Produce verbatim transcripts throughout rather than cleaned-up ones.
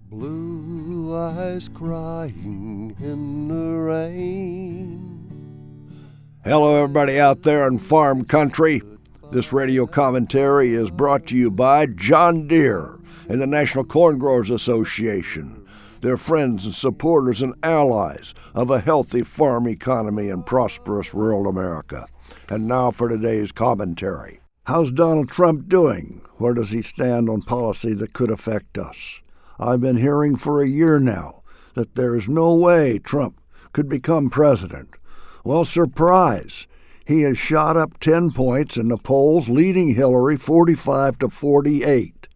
Blue eyes crying in the rain. Hello, everybody out there in farm country. This radio commentary is brought to you by John Deere and the National Corn Growers Association. They're friends and supporters and allies of a healthy farm economy in prosperous rural America. And now for today's commentary. How's Donald Trump doing? Where does he stand on policy that could affect us? I've been hearing for a year now that there is no way Trump could become president. Well, surprise! He has shot up ten points in the polls, leading Hillary forty-five to forty-eight.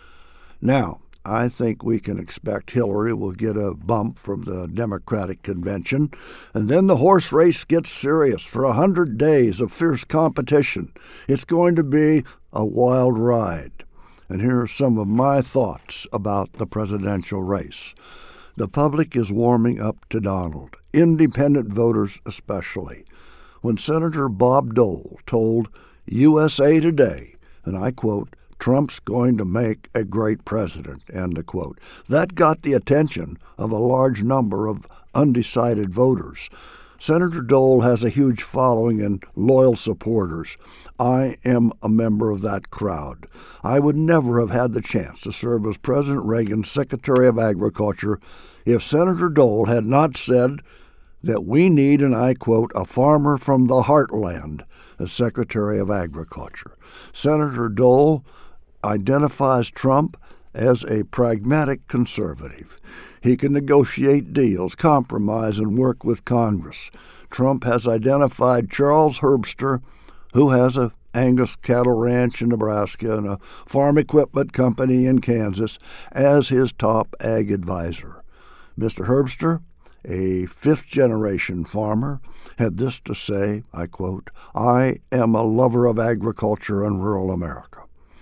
Now, I think we can expect Hillary will get a bump from the Democratic convention, and then the horse race gets serious for a hundred days of fierce competition. It's going to be a wild ride. And here are some of my thoughts about the presidential race. The public is warming up to Donald, independent voters especially. When Senator Bob Dole told U S A Today, and I quote, "Trump's going to make a great president," end of quote, that got the attention of a large number of undecided voters. Senator Dole has a huge following and loyal supporters. I am a member of that crowd. I would never have had the chance to serve as President Reagan's Secretary of Agriculture if Senator Dole had not said that we need, and I quote, "a farmer from the heartland" as Secretary of Agriculture. Senator Dole identifies Trump as a pragmatic conservative. He can negotiate deals, compromise, and work with Congress. Trump has identified Charles Herbster, who has a Angus cattle ranch in Nebraska and a farm equipment company in Kansas, as his top ag advisor. Mister Herbster, a fifth-generation farmer, had this to say, I quote, "I am a lover of agriculture and rural America."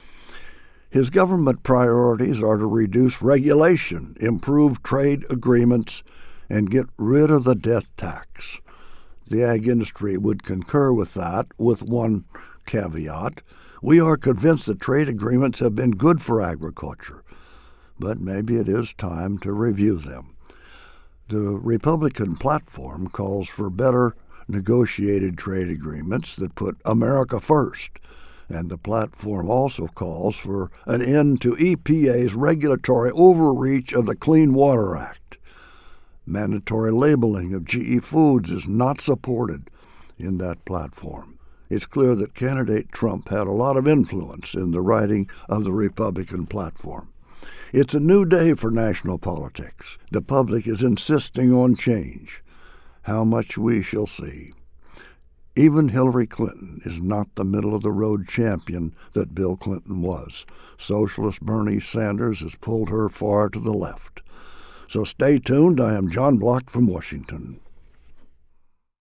His government priorities are to reduce regulation, improve trade agreements, and get rid of the death tax. The ag industry would concur with that, with one caveat. We are convinced that trade agreements have been good for agriculture, but maybe it is time to review them. The Republican platform calls for better negotiated trade agreements that put America first, and the platform also calls for an end to E P A's regulatory overreach of the Clean Water Act. Mandatory labeling of G E foods is not supported in that platform. It's clear that candidate Trump had a lot of influence in the writing of the Republican platform. It's a new day for national politics. The public is insisting on change. How much we shall see. Even Hillary Clinton is not the middle-of-the-road champion that Bill Clinton was. Socialist Bernie Sanders has pulled her far to the left. So stay tuned. I am John Block from Washington.